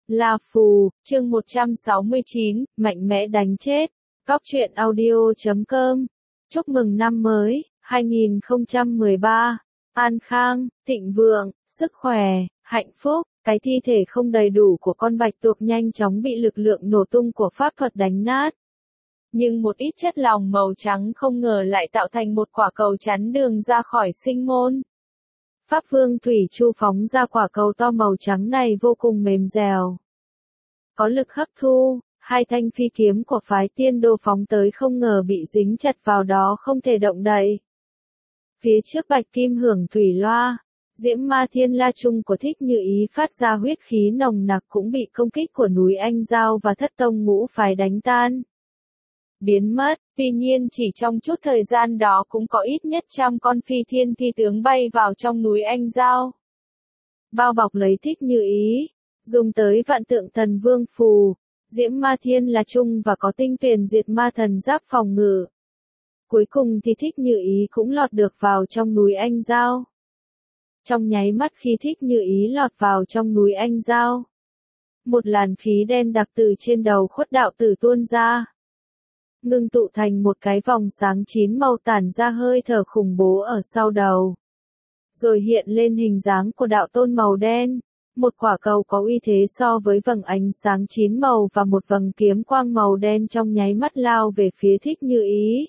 La Phù, chương 169, mạnh mẽ đánh chết. Cóc truyện audio.com. Chúc mừng năm mới, 2013. An khang, thịnh vượng, sức khỏe, hạnh phúc. Cái thi thể không đầy đủ của con bạch tuộc nhanh chóng bị lực lượng nổ tung của pháp thuật đánh nát. Nhưng một ít chất lỏng màu trắng không ngờ lại tạo thành một quả cầu chắn đường ra khỏi sinh môn. Pháp Vương Thủy Chu phóng ra quả cầu to màu trắng này vô cùng mềm dẻo. Có lực hấp thu, hai thanh phi kiếm của phái Tiên Đô phóng tới không ngờ bị dính chặt vào đó không thể động đậy. Phía trước bạch kim hưởng thủy loa, diễm ma thiên la trung của Thích Như Ý phát ra huyết khí nồng nặc cũng bị công kích của núi Anh Giao và thất tông ngũ phái đánh tan. Biến mất, tuy nhiên chỉ trong chút thời gian đó cũng có ít nhất 100 con phi thiên thi tướng bay vào trong núi Anh Giao. Bao bọc lấy Thích Như Ý, dùng tới vạn tượng thần vương phù, diễm ma thiên la trung và có tinh tuyền diệt ma thần giáp phòng ngự. Cuối cùng thì Thích Như Ý cũng lọt được vào trong núi Anh Giao. Trong nháy mắt khi Thích Như Ý lọt vào trong núi Anh Giao, một làn khí đen đặc từ trên đầu Khuất Đạo Tử tuôn ra, ngưng tụ thành một cái vòng sáng 9 màu tản ra hơi thở khủng bố ở sau đầu. Rồi hiện lên hình dáng của đạo tôn màu đen, một quả cầu có uy thế so với vầng ánh sáng 9 màu và một vầng kiếm quang màu đen trong nháy mắt lao về phía Thích Như Ý.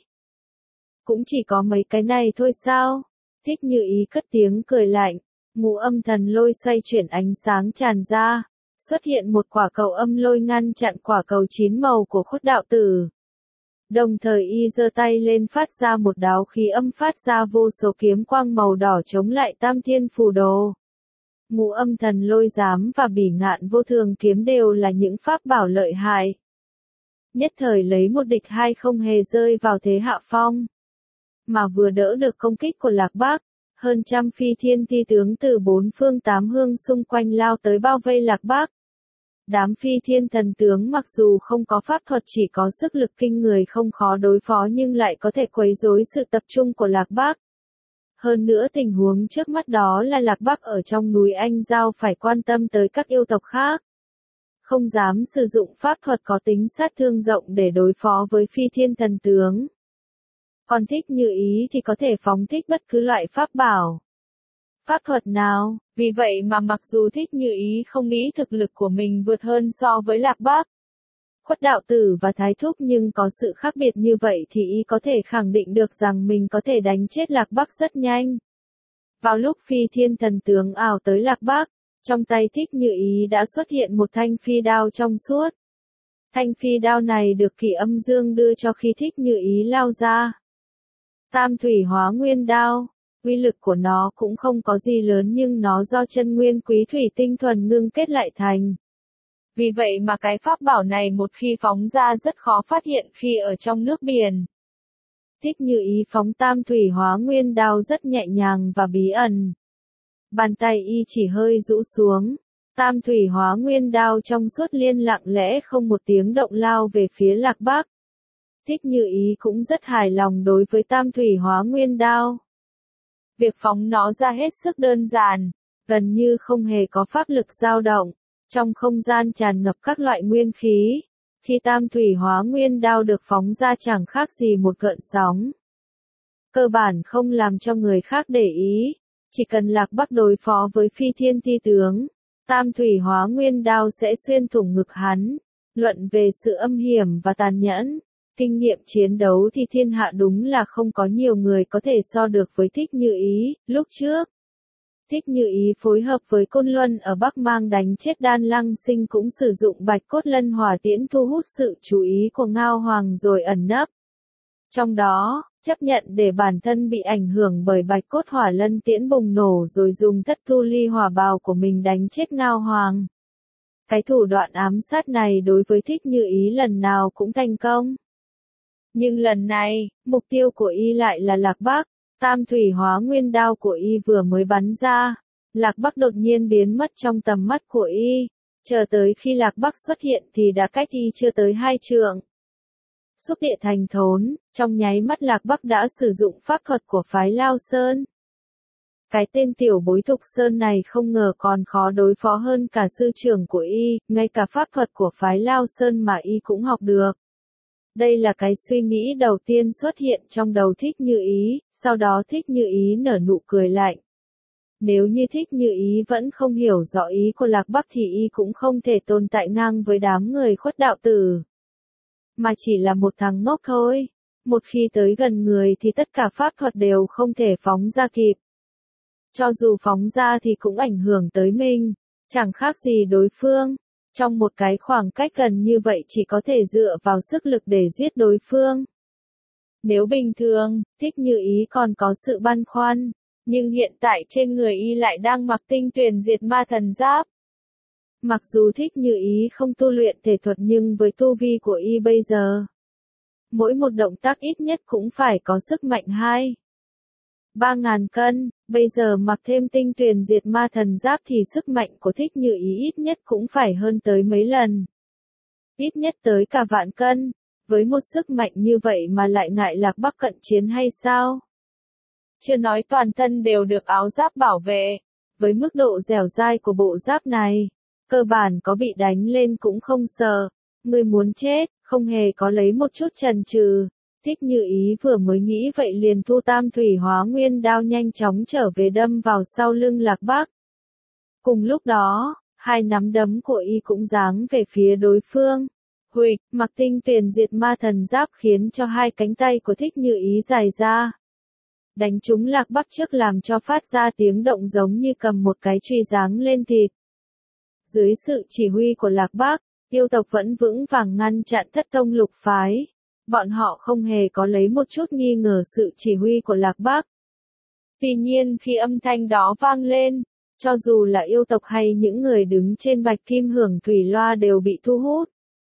Cũng chỉ có mấy cái này thôi sao? Thích Như Ý cất tiếng cười lạnh, ngũ âm thần lôi xoay chuyển ánh sáng tràn ra, xuất hiện một quả cầu âm lôi ngăn chặn quả cầu 9 màu của Khuất Đạo Tử. Đồng thời y giơ tay lên phát ra một đáo khí âm phát ra vô số kiếm quang màu đỏ chống lại Tam Thiên Phù Đồ. Ngũ âm thần lôi giám và bỉ ngạn vô thường kiếm đều là những pháp bảo lợi hại. Nhất thời lấy một địch hai không hề rơi vào thế hạ phong. Mà vừa đỡ được công kích của Lạc Bắc, hơn 100 phi thiên thi tướng từ 4 phương 8 hướng xung quanh lao tới bao vây Lạc Bắc. Đám phi thiên thần tướng mặc dù không có pháp thuật chỉ có sức lực kinh người không khó đối phó nhưng lại có thể quấy rối sự tập trung của Lạc Bắc. Hơn nữa tình huống trước mắt đó là Lạc Bắc ở trong núi Anh Giao phải quan tâm tới các yêu tộc khác. Không dám sử dụng pháp thuật có tính sát thương rộng để đối phó với phi thiên thần tướng. Còn Thích Như Ý thì có thể phóng thích bất cứ loại pháp bảo, pháp thuật nào, vì vậy mà mặc dù Thích Như Ý không nghĩ thực lực của mình vượt hơn so với Lạc Bắc, Khuất Đạo Tử và Thái Thúc nhưng có sự khác biệt như vậy thì y có thể khẳng định được rằng mình có thể đánh chết Lạc Bắc rất nhanh. Vào lúc phi thiên thần tướng ảo tới Lạc Bắc, trong tay Thích Như Ý đã xuất hiện một thanh phi đao trong suốt. Thanh phi đao này được Kỷ Âm Dương đưa cho khi Thích Như Ý lao ra. Tam thủy hóa nguyên đao. Uy lực của nó cũng không có gì lớn nhưng nó do chân nguyên quý thủy tinh thuần ngưng kết lại thành. Vì vậy mà cái pháp bảo này một khi phóng ra rất khó phát hiện khi ở trong nước biển. Thích Như Ý phóng tam thủy hóa nguyên đao rất nhẹ nhàng và bí ẩn. Bàn tay y chỉ hơi rũ xuống. Tam thủy hóa nguyên đao trong suốt liên lặng lẽ không một tiếng động lao về phía Lạc Bắc. Thích Như Ý cũng rất hài lòng đối với tam thủy hóa nguyên đao. Việc phóng nó ra hết sức đơn giản, gần như không hề có pháp lực dao động, trong không gian tràn ngập các loại nguyên khí. Khi tam thủy hóa nguyên đao được phóng ra chẳng khác gì một gợn sóng. Cơ bản không làm cho người khác để ý, chỉ cần Lạc Bắc đối phó với phi thiên thi tướng, tam thủy hóa nguyên đao sẽ xuyên thủng ngực hắn. Luận về sự âm hiểm và tàn nhẫn, kinh nghiệm chiến đấu thì thiên hạ đúng là không có nhiều người có thể so được với Thích Như Ý. Lúc trước, Thích Như Ý phối hợp với Côn Luân ở Bắc Mang đánh chết Đan Lăng Sinh cũng sử dụng Bạch Cốt Lân Hỏa Tiễn thu hút sự chú ý của Ngao Hoàng rồi ẩn nấp. Trong đó, chấp nhận để bản thân bị ảnh hưởng bởi Bạch Cốt Hỏa Lân Tiễn bùng nổ rồi dùng Thất Thu Ly Hỏa Bào của mình đánh chết Ngao Hoàng. Cái thủ đoạn ám sát này đối với Thích Như Ý lần nào cũng thành công. Nhưng lần này, mục tiêu của y lại là Lạc Bắc. Tam thủy hóa nguyên đao của y vừa mới bắn ra, Lạc Bắc đột nhiên biến mất trong tầm mắt của y. Chờ tới khi Lạc Bắc xuất hiện thì đã cách y chưa tới 2 trượng. Xúc địa thành thốn, trong nháy mắt Lạc Bắc đã sử dụng pháp thuật của phái Lao Sơn. Cái tên tiểu bối Thục Sơn này không ngờ còn khó đối phó hơn cả sư trưởng của y, ngay cả pháp thuật của phái Lao Sơn mà y cũng học được. Đây là cái suy nghĩ đầu tiên xuất hiện trong đầu Thích Như Ý, sau đó Thích Như Ý nở nụ cười lạnh. Nếu như Thích Như Ý vẫn không hiểu rõ ý của Lạc Bắc thì y cũng không thể tồn tại ngang với đám người khuất đạo tử. Mà chỉ là một thằng ngốc thôi. Một khi tới gần người thì tất cả pháp thuật đều không thể phóng ra kịp. Cho dù phóng ra thì cũng ảnh hưởng tới mình, chẳng khác gì đối phương. Trong một cái khoảng cách gần như vậy chỉ có thể dựa vào sức lực để giết đối phương. Nếu bình thường, Thích Như Ý còn có sự băn khoăn, nhưng hiện tại trên người y lại đang mặc Tinh Tuyền Diệt Ma Thần Giáp. Mặc dù Thích Như Ý không tu luyện thể thuật nhưng với tu vi của y bây giờ, mỗi một động tác ít nhất cũng phải có sức mạnh 2-3.000 cân, bây giờ mặc thêm Tinh Tuyền Diệt Ma Thần Giáp thì sức mạnh của Thích Như Ý ít nhất cũng phải hơn tới mấy lần. Ít nhất tới cả vạn cân, với một sức mạnh như vậy mà lại ngại Lạc Bắc cận chiến hay sao? Chưa nói toàn thân đều được áo giáp bảo vệ, với mức độ dẻo dai của bộ giáp này, cơ bản có bị đánh lên cũng không sợ. Người muốn chết, không hề có lấy một chút chần chừ. Thích Như Ý vừa mới nghĩ vậy liền thu Tam Thủy Hóa Nguyên đao nhanh chóng trở về đâm vào sau lưng Lạc Bắc. Cùng lúc đó, hai nắm đấm của y cũng giáng về phía đối phương. Huỵch, mặc Tinh Tuyền Diệt Ma Thần Giáp khiến cho hai cánh tay của Thích Như Ý dài ra. Đánh trúng Lạc Bắc trước làm cho phát ra tiếng động giống như cầm một cái chùy giáng lên thịt. Dưới sự chỉ huy của Lạc Bắc, yêu tộc vẫn vững vàng ngăn chặn Thất Tông Lục Phái. Bọn họ không hề có lấy một chút nghi ngờ sự chỉ huy của Lạc Bắc. Tuy nhiên khi âm thanh đó vang lên, cho dù là yêu tộc hay những người đứng trên Bạch Kim Hưởng Thủy Loa đều bị thu hút.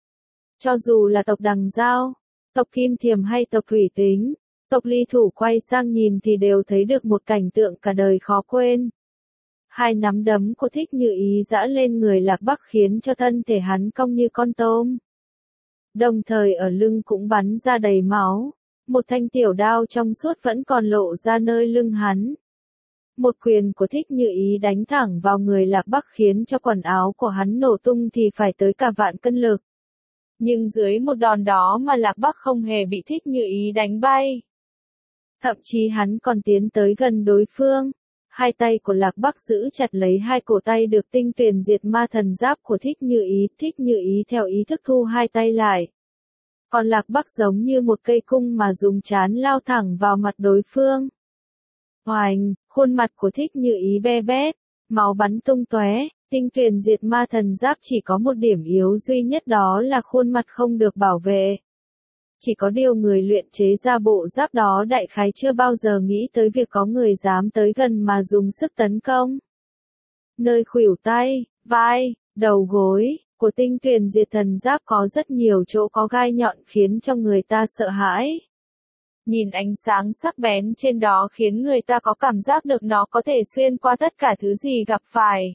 Cho dù là tộc Đằng Giao, tộc Kim Thiềm hay tộc Thủy Tính, tộc Ly Thủ quay sang nhìn thì đều thấy được một cảnh tượng cả đời khó quên. Hai nắm đấm của Thích Như Ý giã lên người Lạc Bắc khiến cho thân thể hắn cong như con tôm. Đồng thời ở lưng cũng bắn ra đầy máu, một thanh tiểu đao trong suốt vẫn còn lộ ra nơi lưng hắn. Một quyền của Thích Như Ý đánh thẳng vào người Lạc Bắc khiến cho quần áo của hắn nổ tung thì phải tới cả vạn cân lực. Nhưng dưới một đòn đó mà Lạc Bắc không hề bị Thích Như Ý đánh bay. Thậm chí hắn còn tiến tới gần đối phương. Hai tay của Lạc Bắc giữ chặt lấy hai cổ tay được Tinh Tuyền Diệt Ma Thần Giáp của Thích Như Ý theo ý thức thu hai tay lại. Còn Lạc Bắc giống như một cây cung mà dùng trán lao thẳng vào mặt đối phương. Oành, khuôn mặt của Thích Như Ý be bét, máu bắn tung tóe. Tinh Tuyền Diệt Ma Thần Giáp chỉ có một điểm yếu duy nhất đó là khuôn mặt không được bảo vệ. Chỉ có điều người luyện chế ra bộ giáp đó đại khái chưa bao giờ nghĩ tới việc có người dám tới gần mà dùng sức tấn công. Nơi khuỷu tay, vai, đầu gối của Tinh Tuyền Diệt Thần Giáp có rất nhiều chỗ có gai nhọn khiến cho người ta sợ hãi. Nhìn ánh sáng sắc bén trên đó khiến người ta có cảm giác được nó có thể xuyên qua tất cả thứ gì gặp phải.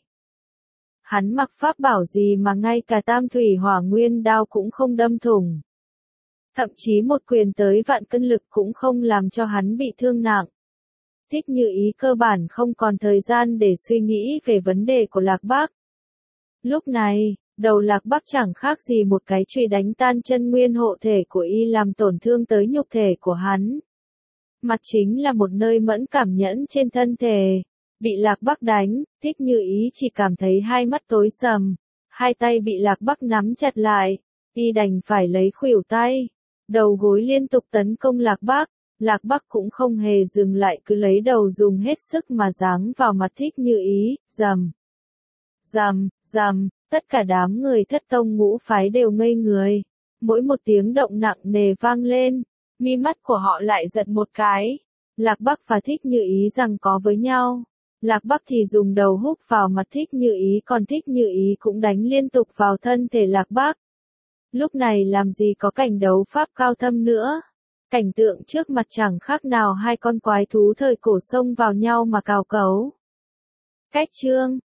Hắn mặc pháp bảo gì mà ngay cả Tam Thủy Hỏa Nguyên đao cũng không đâm thủng. Thậm chí một quyền tới vạn cân lực cũng không làm cho hắn bị thương nặng. Thích Như Ý cơ bản không còn thời gian để suy nghĩ về vấn đề của Lạc Bắc. Lúc này, đầu Lạc Bắc chẳng khác gì một cái chùy đánh tan chân nguyên hộ thể của y làm tổn thương tới nhục thể của hắn. Mặt chính là một nơi mẫn cảm nhẫn trên thân thể. Bị Lạc Bắc đánh, Thích Như Ý chỉ cảm thấy hai mắt tối sầm, hai tay bị Lạc Bắc nắm chặt lại, y đành phải lấy khuỷu tay, đầu gối liên tục tấn công Lạc Bắc. Lạc Bắc cũng không hề dừng lại cứ lấy đầu dùng hết sức mà giáng vào mặt Thích Như Ý, rầm, rầm, rầm, tất cả đám người Thất Tông Ngũ Phái đều ngây người, mỗi một tiếng động nặng nề vang lên, mi mắt của họ lại giật một cái. Lạc Bắc và Thích Như Ý giằng có với nhau. Lạc Bắc thì dùng đầu húc vào mặt Thích Như Ý còn Thích Như Ý cũng đánh liên tục vào thân thể Lạc Bắc. Lúc này làm gì có cảnh đấu pháp cao thâm nữa. Cảnh tượng trước mặt chẳng khác nào hai con quái thú thời cổ xông vào nhau mà cào cấu. Cách chương